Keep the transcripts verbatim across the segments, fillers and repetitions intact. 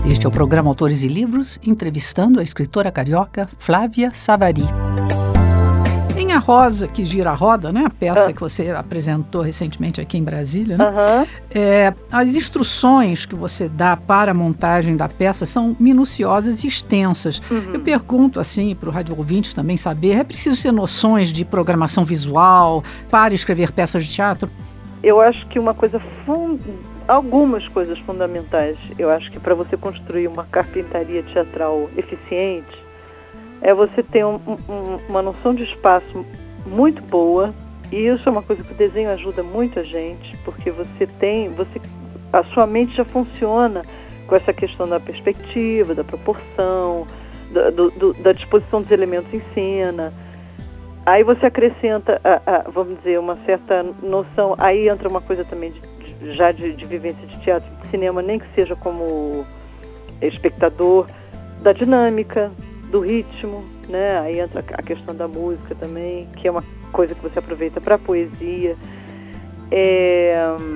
Este é o programa Autores e Livros, entrevistando a escritora carioca Flávia Savary. Em A Rosa que Gira a Roda, né, a peça ah. que você apresentou recentemente aqui em Brasília, né, uhum. é, as instruções que você dá para a montagem da peça são minuciosas e extensas. Uhum. Eu pergunto, assim, para o rádio ouvinte também saber, é preciso ter noções de programação visual para escrever peças de teatro? Eu acho que uma coisa fund... algumas coisas fundamentais, eu acho que para você construir uma carpintaria teatral eficiente, é você ter um, um, uma noção de espaço muito boa, e isso é uma coisa que o desenho ajuda muito a gente, porque você tem, você, a sua mente já funciona com essa questão da perspectiva, da proporção, da, do, do, da disposição dos elementos em cena. Aí você acrescenta, a, a, vamos dizer, uma certa noção, aí entra uma coisa também de já de, de vivência de teatro e de cinema, nem que seja como espectador, da dinâmica, do ritmo, né? Aí entra a questão da música também, que é uma coisa que você aproveita para a poesia. É...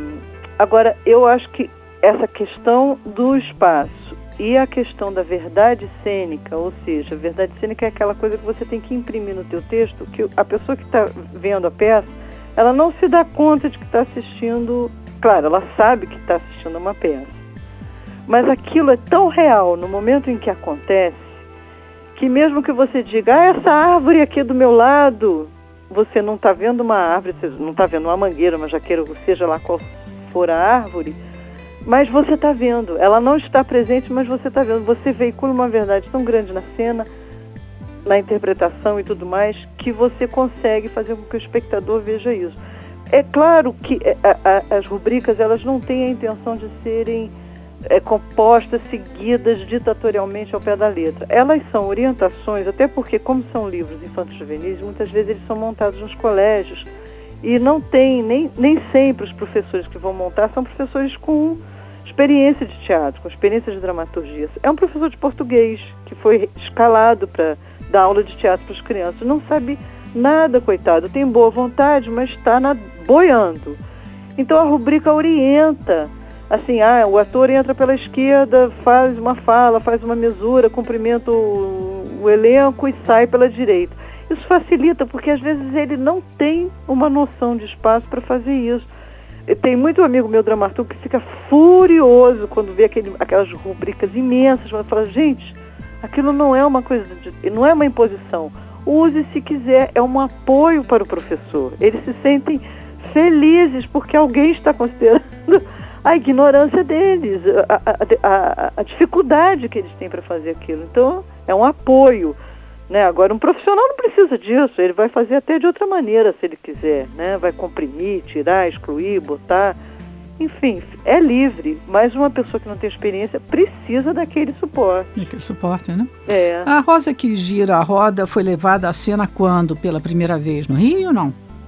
Agora, eu acho que essa questão do espaço e a questão da verdade cênica, ou seja, a verdade cênica é aquela coisa que você tem que imprimir no teu texto, que a pessoa que está vendo a peça, ela não se dá conta de que está assistindo. Claro, ela sabe que está assistindo uma peça, mas aquilo é tão real no momento em que acontece, que mesmo que você diga, ah, essa árvore aqui do meu lado, você não está vendo uma árvore, você não está vendo uma mangueira, uma jaqueira, seja lá qual for a árvore, mas você está vendo, ela não está presente, mas você está vendo, você veicula uma verdade tão grande na cena, na interpretação e tudo mais, que você consegue fazer com que o espectador veja isso. É claro que a, a, as rubricas, elas não têm a intenção de serem é, compostas, seguidas ditatorialmente ao pé da letra. Elas são orientações, até porque, como são livros infanto-juvenis, muitas vezes eles são montados nos colégios e não tem, nem, nem sempre os professores que vão montar são professores com experiência de teatro, com experiência de dramaturgia. É um professor de português que foi escalado para dar aula de teatro para as crianças, não sabe nada, coitado, tem boa vontade, mas está na, boiando. Então a rubrica orienta, assim, ah, o ator entra pela esquerda, faz uma fala, faz uma mesura, cumprimenta o, o elenco e sai pela direita. Isso facilita, porque às vezes ele não tem uma noção de espaço para fazer isso. Tem muito amigo meu dramaturgo que fica furioso quando vê aquele, aquelas rubricas imensas, mas fala, gente, aquilo não é uma coisa, de, não é uma imposição. Use se quiser, é um apoio para o professor. Eles se sentem felizes porque alguém está considerando a ignorância deles, a, a, a, a dificuldade que eles têm para fazer aquilo. Então, é um apoio, né? Agora, um profissional não precisa disso, ele vai fazer até de outra maneira, se ele quiser, né? Vai comprimir, tirar, excluir, botar... Enfim, é livre, mas uma pessoa que não tem experiência precisa daquele suporte. Daquele suporte, né? É. A Rosa que Gira a Roda foi levada à cena quando? Pela primeira vez? No Rio ou não?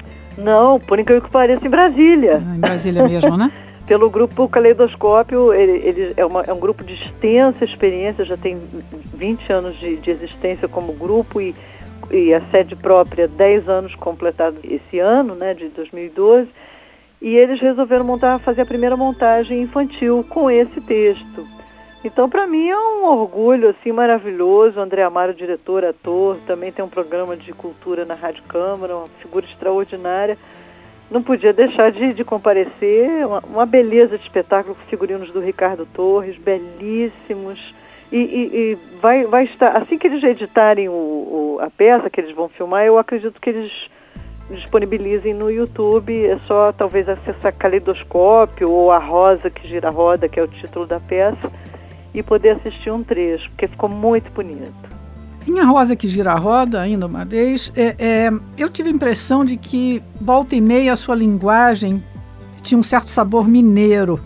Não, por incrível que pareça, em Brasília. Ah, em Brasília mesmo, né? Pelo grupo Caleidoscópio, ele, ele é, uma, é um grupo de extensa experiência, já tem vinte anos de, de existência como grupo e, e a sede própria, dez anos completados esse ano, né, de dois mil e doze. E eles resolveram montar, fazer a primeira montagem infantil com esse texto. Então, para mim, é um orgulho assim, maravilhoso. O André Amaro, diretor, ator, também tem um programa de cultura na Rádio Câmara, uma figura extraordinária. Não podia deixar de, de comparecer. Uma, uma beleza de espetáculo com figurinos do Ricardo Torres, belíssimos. E, e, e vai, vai estar, assim que eles editarem o, o, a peça que eles vão filmar, eu acredito que eles disponibilizem no YouTube. É só talvez acessar Caleidoscópio ou A Rosa que Gira a Roda, que é o título da peça, e poder assistir um trecho, porque ficou muito bonito. Em A Rosa que Gira a Roda, ainda uma vez, é, é, eu tive a impressão de que, volta e meia, a sua linguagem tinha um certo sabor mineiro.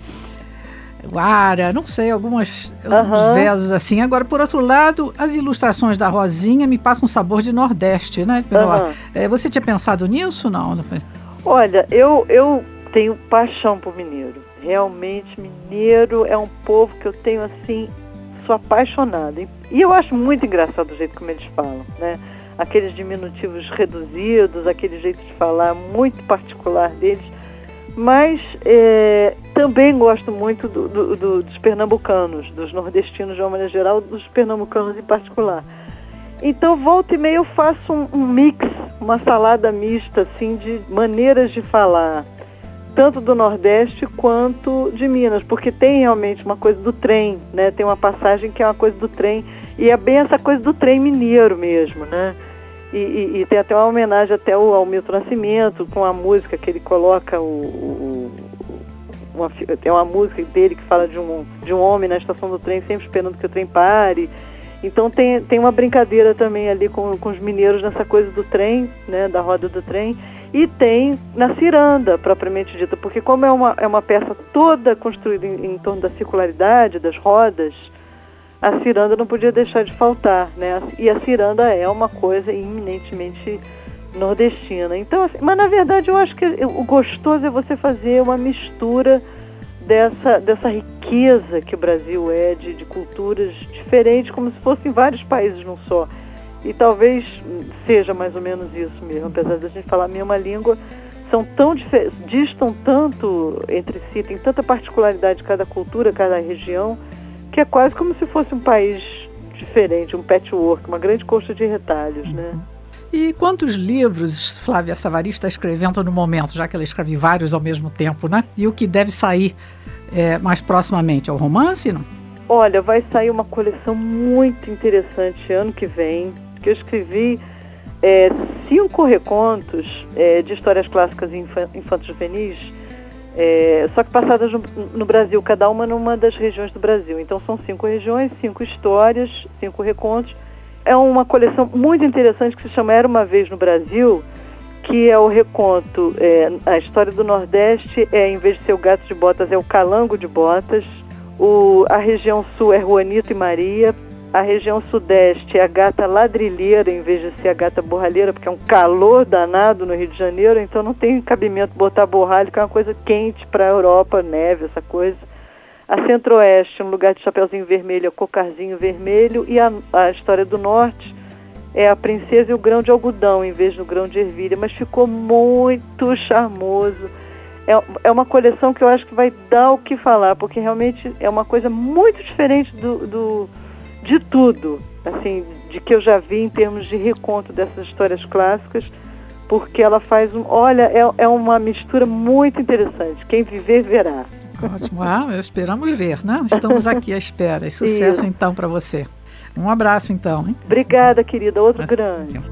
Guara, não sei, algumas, uhum. alguns versos assim. Agora, por outro lado, as ilustrações da Rosinha me passam um sabor de Nordeste, né? Uhum. É, você tinha pensado nisso, não? não foi? Olha, eu, eu tenho paixão por mineiro. Realmente, mineiro é um povo que eu tenho, assim, sou apaixonada. E eu acho muito engraçado o jeito como eles falam, né? Aqueles diminutivos reduzidos, aquele jeito de falar muito particular deles. Mas é, também gosto muito do, do, do, dos pernambucanos, dos nordestinos de uma maneira geral, dos pernambucanos em particular. Então, volta e meia eu faço um, um mix, uma salada mista, assim, de maneiras de falar, tanto do Nordeste quanto de Minas, porque tem realmente uma coisa do trem, né? Tem uma passagem que é uma coisa do trem, e é bem essa coisa do trem mineiro mesmo, né? E, e, e tem até uma homenagem até ao, ao Milton Nascimento, com a música que ele coloca, o, o, uma, tem uma música dele que fala de um, de um homem na estação do trem, sempre esperando que o trem pare. Então tem, tem uma brincadeira também ali com, com os mineiros nessa coisa do trem, né, da roda do trem, e tem na ciranda, propriamente dita, porque como é uma, é uma peça toda construída em, em torno da circularidade, das rodas, a ciranda não podia deixar de faltar, né? E a ciranda é uma coisa eminentemente nordestina. Então, assim, mas na verdade eu acho que o gostoso é você fazer uma mistura dessa, dessa riqueza que o Brasil é, de, de culturas diferentes, como se fossem vários países num só. E talvez seja mais ou menos isso mesmo, apesar de a gente falar a mesma língua, são tão difer- distam tanto entre si, tem tanta particularidade cada cultura, cada região, que é quase como se fosse um país diferente, um patchwork, uma grande coxa de retalhos, né? E quantos livros Flávia Savary está escrevendo no momento, já que ela escreve vários ao mesmo tempo, né? E o que deve sair é, mais proximamente? É o romance, não? Olha, vai sair uma coleção muito interessante ano que vem, que eu escrevi é, cinco recontos é, de histórias clássicas infanto-juvenis, É, só que passadas no, no Brasil, cada uma numa das regiões do Brasil. Então são cinco regiões, cinco histórias, cinco recontos. É uma coleção muito interessante que se chama Era Uma Vez no Brasil, que é o reconto, é, a história do Nordeste é, em vez de ser o Gato de Botas, é o Calango de Botas. O, a região Sul é Juanito e Maria. A região Sudeste é a Gata Ladrilheira, em vez de ser a Gata Borralheira, porque é um calor danado no Rio de Janeiro, então não tem cabimento botar borralho, que é uma coisa quente para a Europa, neve, essa coisa. A Centro-Oeste, um lugar de Chapeuzinho Vermelho, é o Cocarzinho Vermelho, e a, a história do Norte é a Princesa e o Grão de Algodão, em vez do Grão de Ervilha, mas ficou muito charmoso. É, é uma coleção que eu acho que vai dar o que falar, porque realmente é uma coisa muito diferente do... do de tudo, assim, de que eu já vi em termos de reconto dessas histórias clássicas, porque ela faz um... Olha, é, é uma mistura muito interessante. Quem viver, verá. Ótimo. Ah, esperamos ver, né? Estamos aqui à espera. E sucesso, Isso. então, para você. Um abraço, então. Hein? Obrigada, querida. Outro Mas, grande. Então.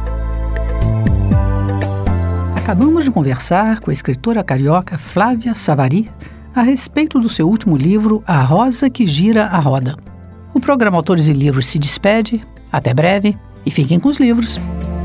Acabamos de conversar com a escritora carioca Flávia Savary a respeito do seu último livro, A Rosa que Gira a Roda. O programa Autores e Livros se despede. Até breve e fiquem com os livros.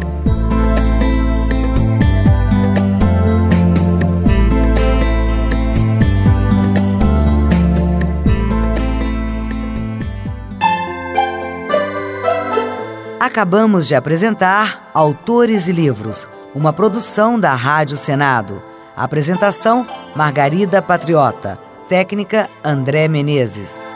Acabamos de apresentar Autores e Livros, uma produção da Rádio Senado. Apresentação: Margarida Patriota. Técnica: André Menezes.